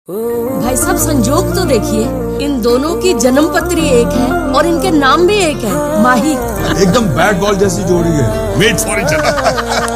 भाई साहब संजोग तो देखिए, इन दोनों की जन्म पत्री एक है और इनके नाम भी एक है, माही। एकदम बैट बॉल जैसी जोड़ी है, मेड फॉर ईच अदर।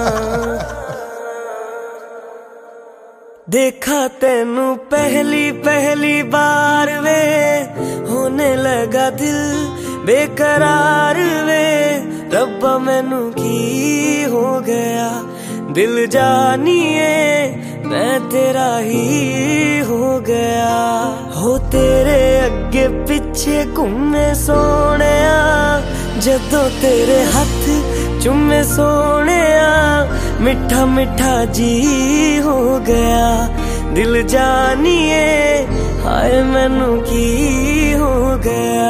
देखा तेनू पहली पहली बार वे, होने लगा दिल बेकरार वे। रब्बा मैनू की हो गया, दिल जानिए मैं तेरा ही हो गया। हो तेरे अगे पिछे घूमे सोनिया, जदों तेरे हथ चुमे सोनिया। मिठा मिठा जी हो गया, दिल जानिए हाय मैनू की हो गया।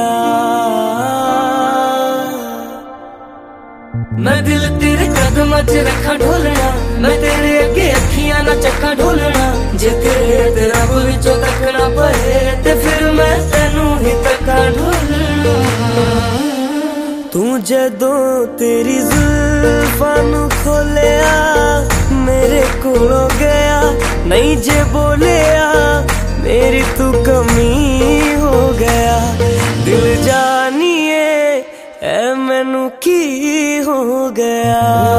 मैं दिल तेरे कदमां च रखा ढोलना, मैं तेरे अगे अखियां ना चक्का ढोलना। जे तेरे ते रब विचों तकना पए ते फिर मैं तेनू ही तक्का ढोलना। तू जदों तेरी जुल्फां नू खोलिया, मेरे कोलों गया नहीं जे बोलिया। मेरी तू कमी हो गया, दिल जानिए ऐ मैनू की हो गया।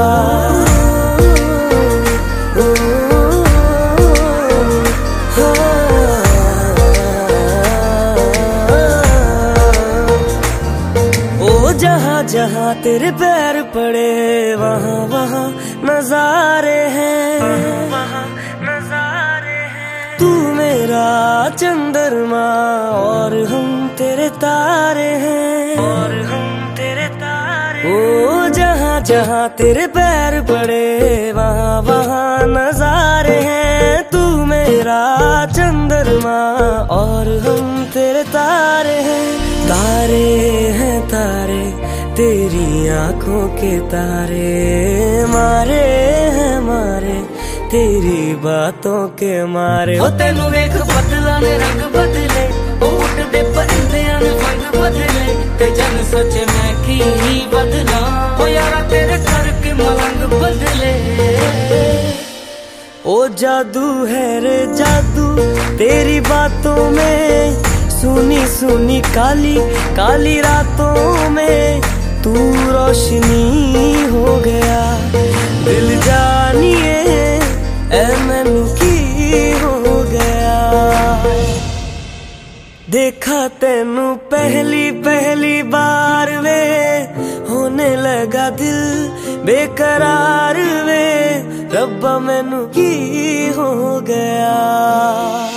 ओ जहाँ जहाँ तेरे पैर पड़े, वहाँ वहाँ नजारे हैं, वहाँ नजारे हैं। तू मेरा चंद्रमा और हम तेरे तारे हैं, और हम तेरे तारे। ओ जहाँ जहाँ तेरे पैर पड़े, वहाँ वहाँ नजारे हैं। तू मेरा चंद्रमा और हम तेरे तारे हैं। तारे हैं तारे, तेरी आंखों के तारे। मारे हैं मारे, तेरी बातों के मारे। ओ तेनू वेख बदला ने रंग बदले, ओ उड़दे परिंदियां ने पंख बदले। ते जन सोचे मैं की ही बदला, ओ यारा तेरे करके मलंग बदले। ओ जादू है रे जादू तेरी बातों में, सुनी सुनी काली काली रातों में। तू रोशनी हो गया, दिल जानिए ऐ मैनू की हो गया। देखा तेनू पहली पहली बार वे, होने लगा दिल बेकरार वे। रब्बा मैनू की हो गया।